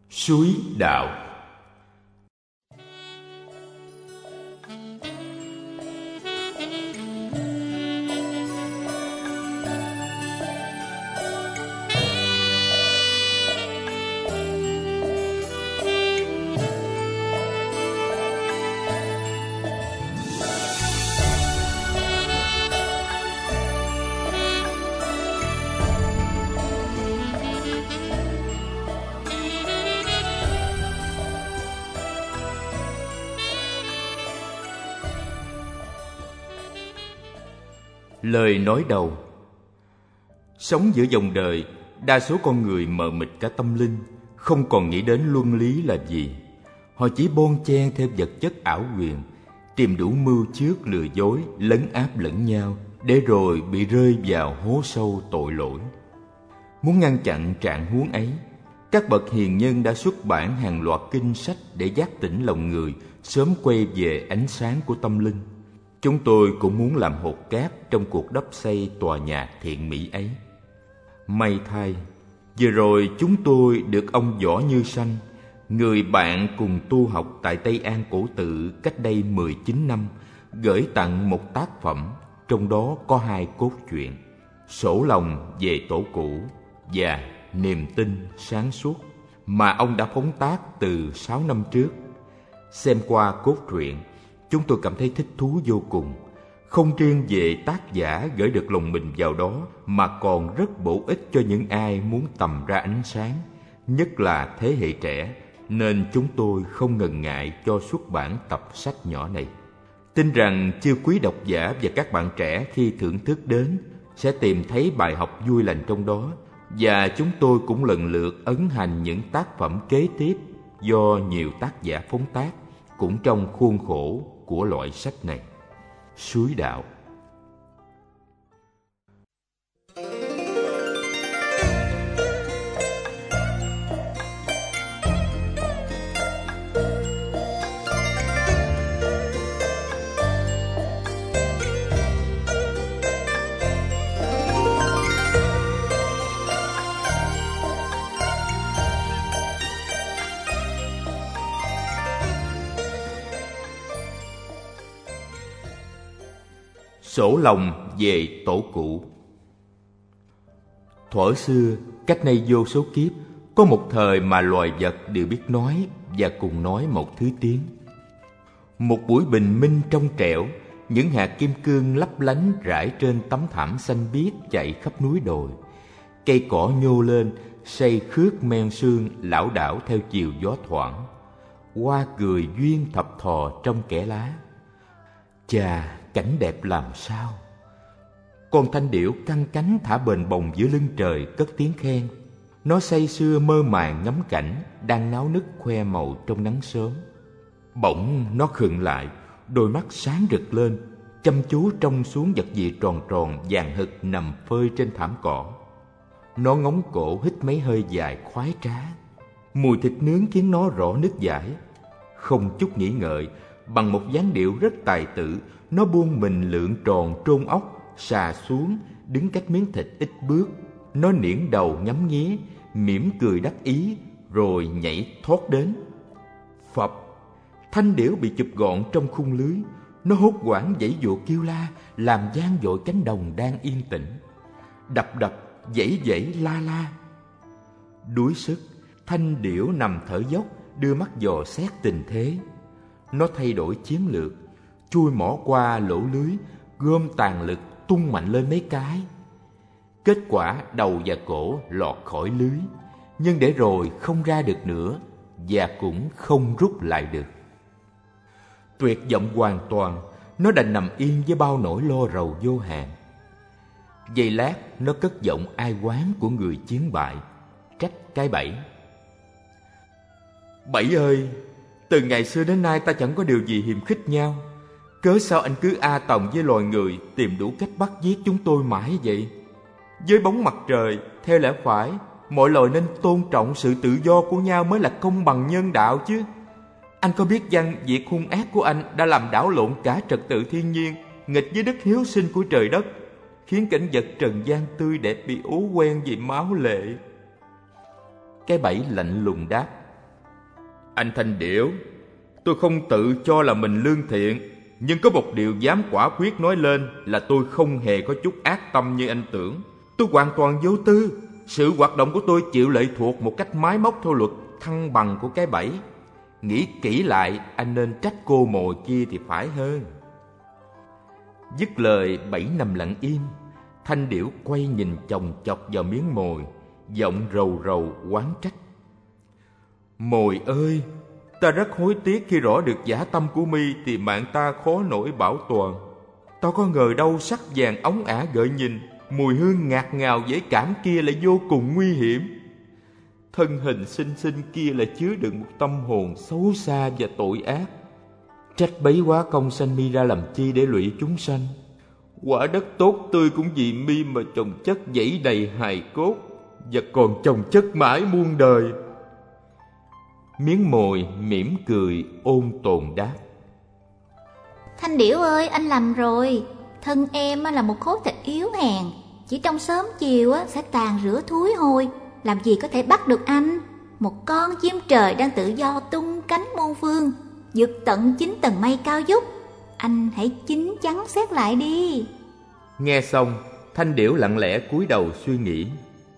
Suối đạo. Lời nói đầu. Sống giữa dòng đời, đa số con người mờ mịt cả tâm linh, không còn nghĩ đến luân lý là gì. Họ chỉ bon chen theo vật chất ảo quyền, tìm đủ mưu trước lừa dối, lấn áp lẫn nhau, để rồi bị rơi vào hố sâu tội lỗi. Muốn ngăn chặn trạng huống ấy, các bậc hiền nhân đã xuất bản hàng loạt kinh sách để giác tỉnh lòng người, sớm quay về ánh sáng của tâm linh. Chúng tôi cũng muốn làm hột cát trong cuộc đắp xây tòa nhà thiện mỹ ấy. May thay, vừa rồi chúng tôi được ông Võ Như Sanh, người bạn cùng tu học tại Tây An Cổ Tự cách đây 19 năm, gửi tặng một tác phẩm, trong đó có 2 cốt truyện: Sổ lòng về tổ cũ và Niềm tin sáng suốt, mà ông đã phóng tác từ 6 năm trước. Xem qua cốt truyện, chúng tôi cảm thấy thích thú vô cùng. Không riêng về tác giả gửi được lòng mình vào đó, mà còn rất bổ ích cho những ai muốn tầm ra ánh sáng, nhất là thế hệ trẻ, nên chúng tôi không ngần ngại cho xuất bản tập sách nhỏ này. Tin rằng chư quý độc giả và các bạn trẻ khi thưởng thức đến sẽ tìm thấy bài học vui lành trong đó, và chúng tôi cũng lần lượt ấn hành những tác phẩm kế tiếp do nhiều tác giả phóng tác, cũng trong khuôn khổ của loại sách này. Suối đạo. Sổ lòng về tổ cũ. Thuở xưa, cách nay vô số kiếp, có một thời mà loài vật đều biết nói và cùng nói một thứ tiếng. Một buổi bình minh trong trẻo, những hạt kim cương lấp lánh rải trên tấm thảm xanh biếc chạy khắp núi đồi. Cây cỏ nhô lên, xây khước men sương lảo đảo theo chiều gió thoảng. Hoa cười duyên thập thò trong kẽ lá. Chà, cảnh đẹp làm sao! Con thanh điểu căng cánh thả bềnh bồng giữa lưng trời cất tiếng khen. Nó say sưa mơ màng ngắm cảnh đang náo nức khoe màu trong nắng sớm. Bỗng nó khựng lại, đôi mắt sáng rực lên, chăm chú trông xuống vật gì tròn tròn vàng hực nằm phơi trên thảm cỏ. Nó ngóng cổ hít mấy hơi dài khoái trá. Mùi thịt nướng khiến nó rõ nứt dãi. Không chút nghĩ ngợi, bằng một dáng điệu rất tài tử, nó buông mình lượn tròn trôn ốc, xà xuống, đứng cách miếng thịt ít bước. Nó niễn đầu ngắm nghía, mỉm cười đắc ý, rồi nhảy thoát đến. Phập! Thanh điểu bị chụp gọn trong khung lưới. Nó hốt hoảng giãy giụa kêu la, làm vang dội cánh đồng đang yên tĩnh. Đập đập, giãy giãy la la. Đuối sức, thanh điểu nằm thở dốc, đưa mắt dò xét tình thế. Nó thay đổi chiến lược, chui mỏ qua lỗ lưới, gom tàn lực tung mạnh lên mấy cái. Kết quả đầu và cổ lọt khỏi lưới, nhưng để rồi không ra được nữa, và cũng không rút lại được. Tuyệt vọng hoàn toàn, nó đành nằm yên với bao nỗi lo rầu vô hạn. Giây lát, nó cất giọng ai oán của người chiến bại, trách cái bẫy. Bẫy ơi! Từ ngày xưa đến nay ta chẳng có điều gì hiềm khích nhau. Cớ sao anh cứ a tòng với loài người, tìm đủ cách bắt giết chúng tôi mãi vậy? Dưới bóng mặt trời, theo lẽ phải, mọi loài nên tôn trọng sự tự do của nhau mới là công bằng nhân đạo chứ. Anh có biết chăng việc hung ác của anh đã làm đảo lộn cả trật tự thiên nhiên, nghịch với đức hiếu sinh của trời đất, khiến cảnh vật trần gian tươi đẹp bị ố quen vì máu lệ. Cái bẫy lạnh lùng đáp. Anh Thanh Điểu, tôi không tự cho là mình lương thiện, nhưng có một điều dám quả quyết nói lên là tôi không hề có chút ác tâm như anh tưởng. Tôi hoàn toàn vô tư. Sự hoạt động của tôi chịu lệ thuộc một cách máy móc theo luật thăng bằng của cái bẫy. Nghĩ kỹ lại, anh nên trách cô mồi kia thì phải hơn. Dứt lời, bẫy nằm lặng im. Thanh Điểu quay nhìn chòng chọc vào miếng mồi, giọng rầu rầu oán trách. Mồi ơi, ta rất hối tiếc khi rõ được dã tâm của mi thì mạng ta khó nổi bảo toàn. Ta có ngờ đâu sắc vàng óng ả gợi nhìn, mùi hương ngạt ngào dễ cảm kia lại vô cùng nguy hiểm. Thân hình xinh xinh kia lại chứa đựng một tâm hồn xấu xa và tội ác. Trách bấy quá công sanh mi ra làm chi để lụy chúng sanh. Quả đất tốt tươi cũng vì mi mà chồng chất dẫy đầy hài cốt, và còn chồng chất mãi muôn đời. Miếng mồi mỉm cười ôn tồn đáp. Thanh Điểu ơi, anh lầm rồi. Thân em là một khối thịt yếu hèn, chỉ trong sớm chiều sẽ tàn rửa thúi hôi, làm gì có thể bắt được anh. Một con chim trời đang tự do tung cánh muôn phương, vượt tận 9 tầng mây cao vút. Anh hãy chín chắn xét lại đi. Nghe xong, Thanh Điểu lặng lẽ cúi đầu suy nghĩ.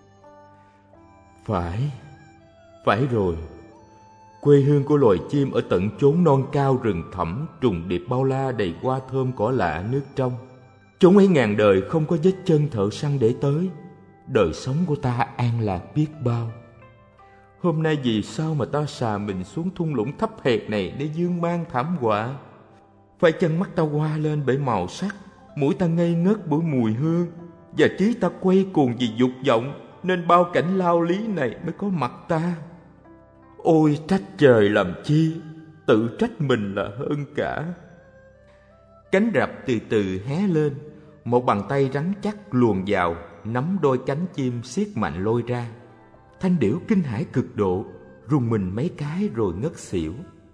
Phải rồi. Quê hương của loài chim ở tận chốn non cao rừng thẳm, trùng điệp bao la đầy hoa thơm cỏ lạ nước trong. Chốn ấy ngàn đời không có vết chân thợ săn để tới. Đời sống của ta an lạc biết bao. Hôm nay vì sao mà ta xà mình xuống thung lũng thấp hèn này để dương mang thảm họa? Phải chăng mắt ta hoa lên bởi màu sắc, mũi ta ngây ngất bởi mùi hương, và trí ta quay cuồng vì dục vọng, nên bao cảnh lao lý này mới có mặt ta? Ôi trách trời làm chi, tự trách mình là hơn cả. Cánh rập từ từ hé lên, một bàn tay rắn chắc luồn vào, nắm đôi cánh chim siết mạnh lôi ra. Thanh Điểu kinh hãi cực độ, rùng mình mấy cái rồi ngất xỉu.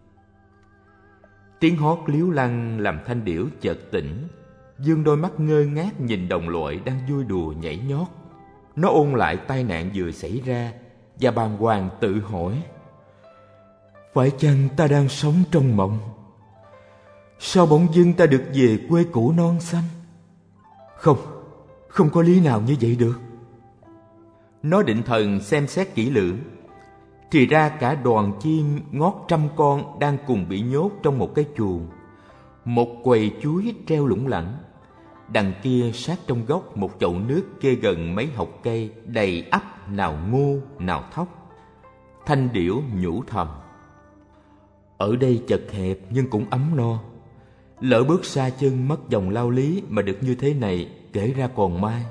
Tiếng hót líu lăng làm Thanh Điểu chợt tỉnh, dương đôi mắt ngơ ngác nhìn đồng loại đang vui đùa nhảy nhót. Nó ôn lại tai nạn vừa xảy ra và bàng hoàng tự hỏi: phải chăng ta đang sống trong mộng? Sao bỗng dưng ta được về quê cũ non xanh? Không có lý nào như vậy được. Nó định thần xem xét kỹ lưỡng, thì ra cả đoàn chim ngót 100 con đang cùng bị nhốt trong một cái chuồng. Một quầy chuối treo lủng lẳng, đằng kia sát trong góc một chậu nước kê gần mấy hộc cây đầy ắp nào ngô nào thóc. Thanh Điểu nhủ thầm: ở đây chật hẹp nhưng cũng ấm no. Lỡ bước xa chân mất dòng lao lý mà được như thế này, kể ra còn mai.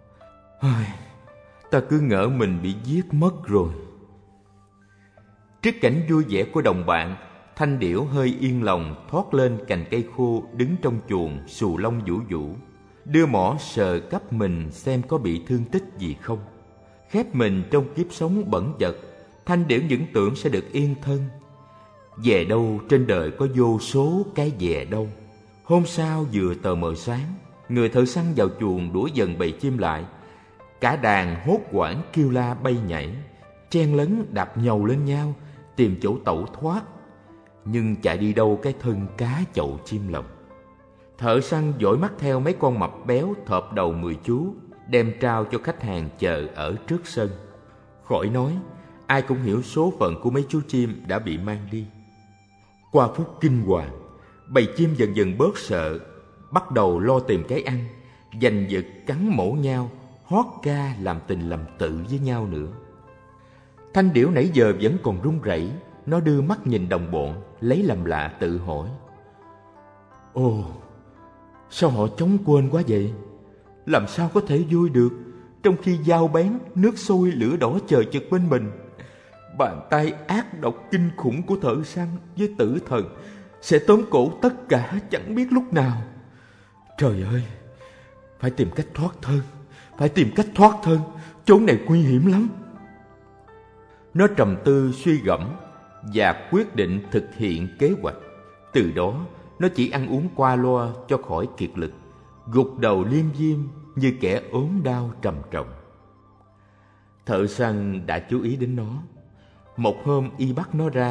Ta cứ ngỡ mình bị giết mất rồi. Trước cảnh vui vẻ của đồng bạn, Thanh Điểu hơi yên lòng thoát lên cành cây khô đứng trong chuồng xù lông vũ vũ, đưa mỏ sờ cắp mình xem có bị thương tích gì không. Khép mình trong kiếp sống bẩn dật, Thanh Điểu những tưởng sẽ được yên thân. Về đâu trên đời có vô số cái về đâu. Hôm sau vừa tờ mờ sáng, người thợ săn vào chuồng đuổi dần bầy chim lại. Cả đàn hốt hoảng kêu la bay nhảy, chen lấn đạp nhầu lên nhau, tìm chỗ tẩu thoát. Nhưng chạy đi đâu cái thân cá chậu chim lồng. Thợ săn dõi mắt theo mấy con mập béo thợp đầu 10 chú, đem trao cho khách hàng chờ ở trước sân. Khỏi nói, ai cũng hiểu số phận của mấy chú chim đã bị mang đi. Qua phút kinh hoàng, bầy chim dần dần bớt sợ, bắt đầu lo tìm cái ăn, giành giật cắn mổ nhau, hót ca làm tình làm tự với nhau nữa. Thanh Điểu nãy giờ vẫn còn run rẩy, nó đưa mắt nhìn đồng bọn, lấy làm lạ tự hỏi: ồ, sao họ chống quên quá vậy? Làm sao có thể vui được, trong khi dao bén, nước sôi lửa đỏ chờ chực bên mình? Bàn tay ác độc kinh khủng của thợ săn với tử thần sẽ tóm cổ tất cả chẳng biết lúc nào. Trời ơi, phải tìm cách thoát thân, chốn này nguy hiểm lắm. Nó trầm tư suy gẫm và quyết định thực hiện kế hoạch. Từ đó, nó chỉ ăn uống qua loa cho khỏi kiệt lực, gục đầu liêm diêm như kẻ ốm đau trầm trọng. Thợ săn đã chú ý đến nó. Một hôm y bắt nó ra,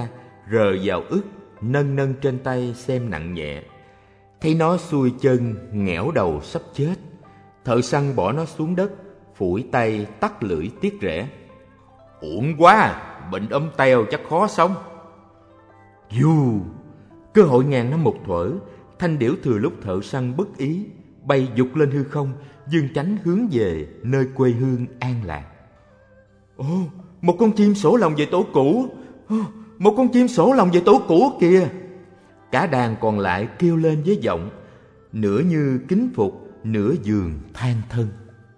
rờ vào ức, nâng nâng trên tay xem nặng nhẹ. Thấy nó xuôi chân, nghẽo đầu sắp chết, thợ săn bỏ nó xuống đất, phủi tay tắt lưỡi tiếc rẻ. Uổng quá, bệnh ốm teo chắc khó sống. Dù cơ hội ngàn năm một thuở, thanh điểu thừa lúc thợ săn bất ý bay vụt lên hư không, dương chánh hướng về nơi quê hương an lạc. Ồ, một con chim sổ lòng về tổ cũ. Một con chim sổ lòng về tổ cũ kìa. Cả đàn còn lại kêu lên với giọng nửa như kính phục, nửa dường than thân.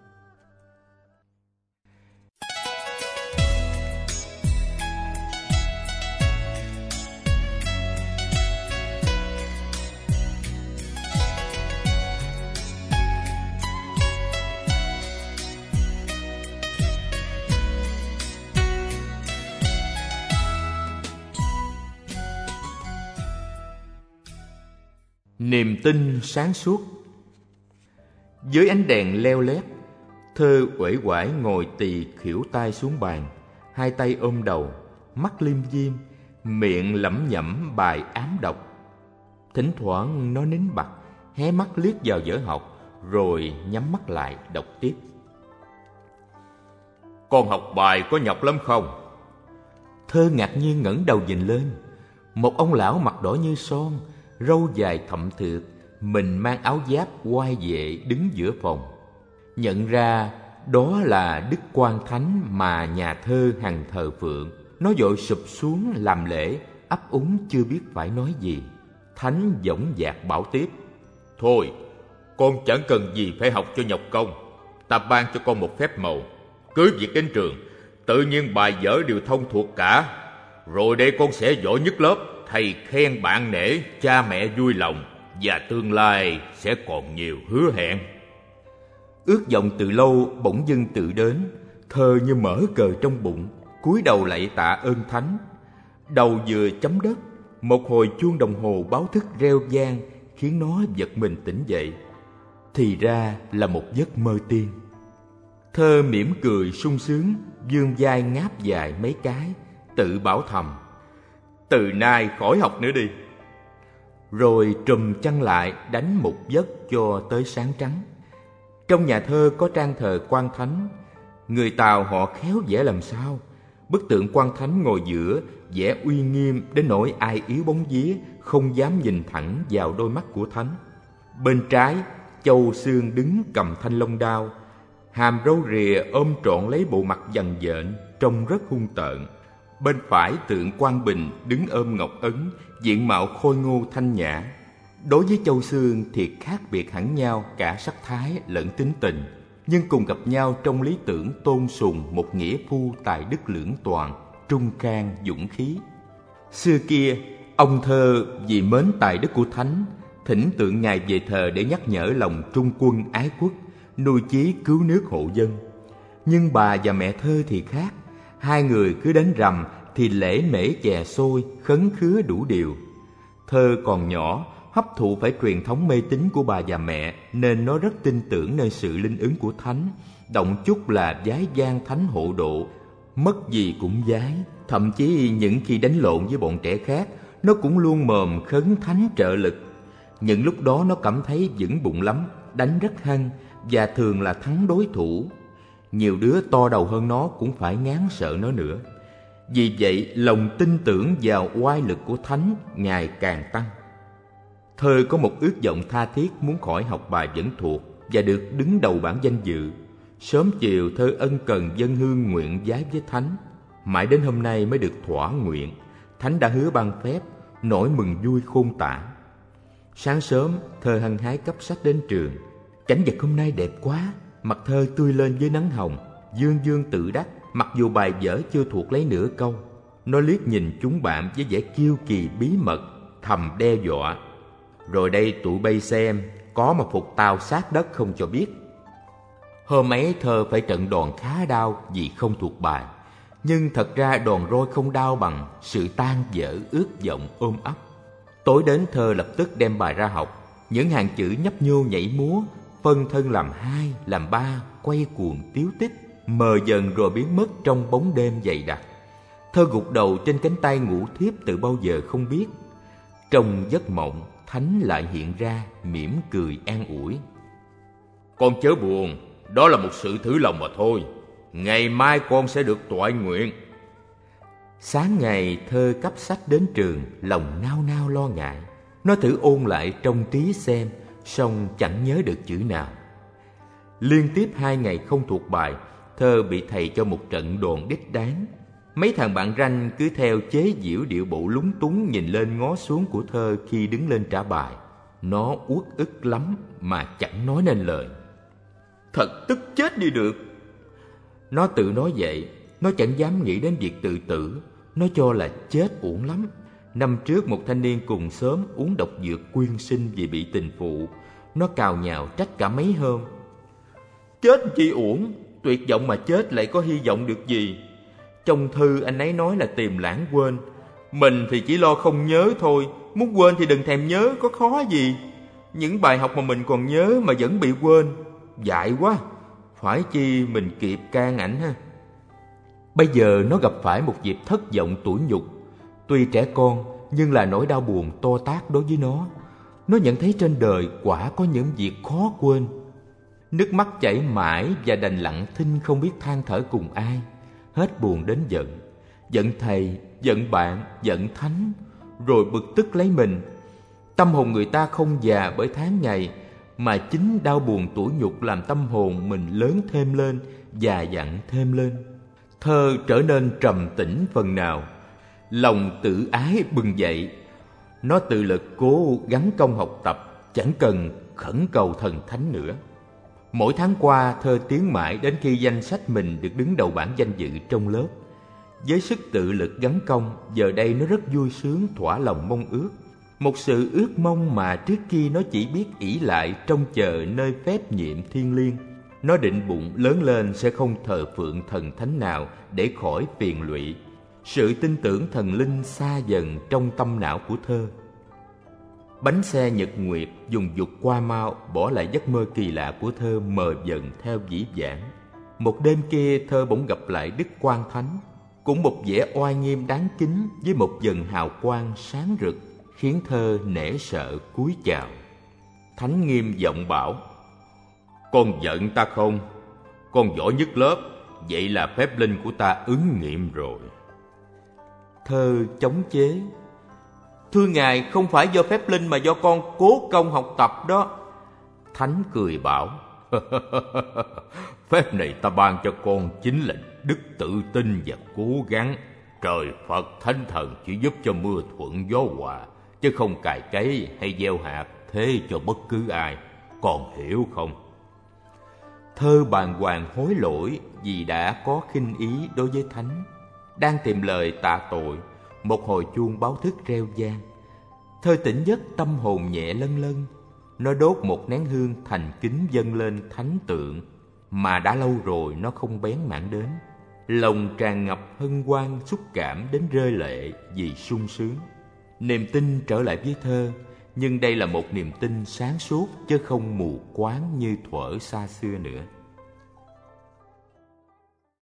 Niềm tin sáng suốt. Dưới ánh đèn leo lét, Thơ uể oải ngồi tì khuỷu tay xuống bàn, hai tay ôm đầu, mắt liêm diêm, miệng lẩm nhẩm bài ám đọc. Thỉnh thoảng nó nín bặt, hé mắt liếc vào vở học, rồi nhắm mắt lại đọc tiếp. Con học bài có nhọc lắm không? Thơ ngạc nhiên ngẩng đầu nhìn lên. Một ông lão mặt đỏ như son, râu dài thậm thượt, mình mang áo giáp oai vệ đứng giữa phòng. Nhận ra đó là Đức Quan Thánh mà nhà thơ hằng thờ phượng. Nó vội sụp xuống làm lễ, ấp úng chưa biết phải nói gì. Thánh dõng dạc bảo tiếp: Thôi, con chẳng cần gì phải học cho nhọc công. Ta ban cho con một phép màu. Cứ việc đến trường, tự nhiên bài vở đều thông thuộc cả. Rồi đây con sẽ giỏi nhất lớp, thầy khen bạn nể, cha mẹ vui lòng, và tương lai sẽ còn nhiều hứa hẹn. Ước vọng từ lâu bỗng dưng tự đến. Thơ như mở cờ trong bụng, cúi đầu lạy tạ ơn Thánh. Đầu vừa chấm đất, một hồi chuông đồng hồ báo thức reo vang, khiến nó giật mình tỉnh dậy. Thì ra là một giấc mơ tiên. Thơ mỉm cười sung sướng, vươn vai ngáp dài mấy cái, tự bảo thầm: Từ nay khỏi học nữa đi. Rồi trùm chăn lại đánh một giấc cho tới sáng trắng. Trong nhà thơ có trang thờ Quan Thánh. Người Tàu họ khéo vẽ làm sao. Bức tượng Quan Thánh ngồi giữa, vẽ uy nghiêm đến nỗi ai yếu bóng vía không dám nhìn thẳng vào đôi mắt của Thánh. Bên trái, Châu Xương đứng cầm thanh long đao, hàm râu rìa ôm trọn lấy bộ mặt dằn dện, trông rất hung tợn. Bên phải tượng Quang Bình đứng ôm ngọc ấn, diện mạo khôi ngô thanh nhã. Đối với Châu Xương thì khác biệt hẳn nhau cả sắc thái lẫn tính tình, nhưng cùng gặp nhau trong lý tưởng tôn sùng một nghĩa phu tài đức lưỡng toàn, trung can dũng khí. Xưa kia, ông Thơ vì mến tài đức của Thánh, thỉnh tượng Ngài về thờ để nhắc nhở lòng trung quân ái quốc, nuôi chí cứu nước hộ dân. Nhưng bà và mẹ Thơ thì khác. Hai người cứ đến rằm thì lễ mễ chè xôi, khấn khứa đủ điều. Thơ còn nhỏ, hấp thụ phải truyền thống mê tín của bà và mẹ, nên nó rất tin tưởng nơi sự linh ứng của Thánh. Động chút là vái vang Thánh hộ độ, mất gì cũng vái. Thậm chí những khi đánh lộn với bọn trẻ khác, nó cũng luôn mồm khấn Thánh trợ lực. Những lúc đó nó cảm thấy vững bụng lắm, đánh rất hăng và thường là thắng đối thủ. Nhiều đứa to đầu hơn nó cũng phải ngán sợ nó nữa. Vì vậy lòng tin tưởng vào oai lực của Thánh ngày càng tăng. Thơ có một ước vọng tha thiết muốn khỏi học bài vẫn thuộc và được đứng đầu bảng danh dự. Sớm chiều Thơ ân cần dâng hương nguyện vái với Thánh. Mãi đến hôm nay mới được thỏa nguyện. Thánh đã hứa ban phép, nỗi mừng vui khôn tả. Sáng sớm Thơ hăng hái cắp sách đến trường. Cảnh vật hôm nay đẹp quá. Mặt Thơ tươi lên với nắng hồng, dương dương tự đắc, mặc dù bài vở chưa thuộc lấy nửa câu. Nó liếc nhìn chúng bạn với vẻ kiêu kỳ bí mật, thầm đe dọa: Rồi đây tụi bay xem, có mà phục tao sát đất không cho biết. Hôm ấy Thơ phải trận đòn khá đau vì không thuộc bài. Nhưng thật ra đòn roi không đau bằng sự tan vỡ ước vọng ôm ấp. Tối đến Thơ lập tức đem bài ra học. Những hàng chữ nhấp nhô nhảy múa, phân thân làm hai, làm ba, quay cuồng tiếu tích, mờ dần rồi biến mất trong bóng đêm dày đặc. Thơ gục đầu trên cánh tay ngủ thiếp từ bao giờ không biết. Trong giấc mộng, Thánh lại hiện ra mỉm cười an ủi. Con chớ buồn, đó là một sự thử lòng mà thôi. Ngày mai con sẽ được toại nguyện. Sáng ngày, Thơ cắp sách đến trường, lòng nao nao lo ngại. Nó thử ôn lại trong trí xem, song chẳng nhớ được chữ nào. Liên tiếp 2 ngày không thuộc bài, Thơ bị thầy cho một trận đòn đích đáng. Mấy thằng bạn ranh cứ theo chế giễu điệu bộ lúng túng nhìn lên ngó xuống của Thơ khi đứng lên trả bài. Nó uất ức lắm mà chẳng nói nên lời. Thật tức chết đi được. Nó tự nói vậy. Nó chẳng dám nghĩ đến việc tự tử. Nó cho là chết uổng lắm. Năm trước một thanh niên cùng xóm uống độc dược quyên sinh vì bị tình phụ. Nó cào nhào trách cả mấy hôm. Chết chi uổng, tuyệt vọng mà chết lại có hy vọng được gì. Trong thư anh ấy nói là tìm lãng quên. Mình thì chỉ lo không nhớ thôi. Muốn quên thì đừng thèm nhớ, có khó gì. Những bài học mà mình còn nhớ mà vẫn bị quên, dại quá. Phải chi mình kịp can ảnh ha. Bây giờ nó gặp phải một dịp thất vọng tủi nhục. Tuy trẻ con nhưng là nỗi đau buồn to tát đối với nó. Nó nhận thấy trên đời quả có những việc khó quên. Nước mắt chảy mãi và đành lặng thinh không biết than thở cùng ai. Hết buồn đến giận. Giận thầy, giận bạn, giận Thánh. Rồi bực tức lấy mình. Tâm hồn người ta không già bởi tháng ngày, mà chính đau buồn tủi nhục làm tâm hồn mình lớn thêm lên, già dặn thêm lên. Thơ trở nên trầm tĩnh phần nào. Lòng tự ái bừng dậy. Nó tự lực cố gắng công học tập, chẳng cần khẩn cầu thần thánh nữa. Mỗi tháng qua, Thơ tiến mãi đến khi danh sách mình được đứng đầu bảng danh dự trong lớp. Với sức tự lực gắn công, giờ đây nó rất vui sướng thỏa lòng mong ước. Một sự ước mong mà trước kia nó chỉ biết ỷ lại trông chờ nơi phép nhiệm thiêng liêng. Nó định bụng lớn lên sẽ không thờ phượng thần thánh nào để khỏi phiền lụy. Sự tin tưởng thần linh xa dần trong tâm não của Thơ. Bánh xe nhật nguyệt dùng dục qua mau bỏ lại giấc mơ kỳ lạ của Thơ mờ dần theo dĩ vãng. Một đêm kia Thơ bỗng gặp lại Đức Quan Thánh, cũng một vẻ oai nghiêm đáng kính với một vầng hào quang sáng rực, khiến Thơ nể sợ cúi chào. Thánh nghiêm giọng bảo: Con giận ta không? Con giỏi nhất lớp, vậy là phép linh của ta ứng nghiệm rồi. Thơ chống chế: Thưa ngài, không phải do phép linh mà do con cố công học tập đó. Thánh cười bảo: Phép này ta ban cho con chính là đức tự tin và cố gắng. Trời Phật Thánh Thần chỉ giúp cho mưa thuận gió hòa, chứ không cày cấy hay gieo hạt thế cho bất cứ ai. Con hiểu không? Thơ bàng hoàng hối lỗi vì đã có khinh ý đối với Thánh. Đang tìm lời tạ tội, một hồi chuông báo thức reo vang. Thơ tỉnh giấc, tâm hồn nhẹ lân lân. Nó đốt một nén hương thành kính dâng lên thánh tượng mà đã lâu rồi nó không bén mảng đến. Lòng tràn ngập hân hoan xúc cảm đến rơi lệ vì sung sướng. Niềm tin trở lại với Thơ, nhưng đây là một niềm tin sáng suốt chứ không mù quáng như thuở xa xưa nữa.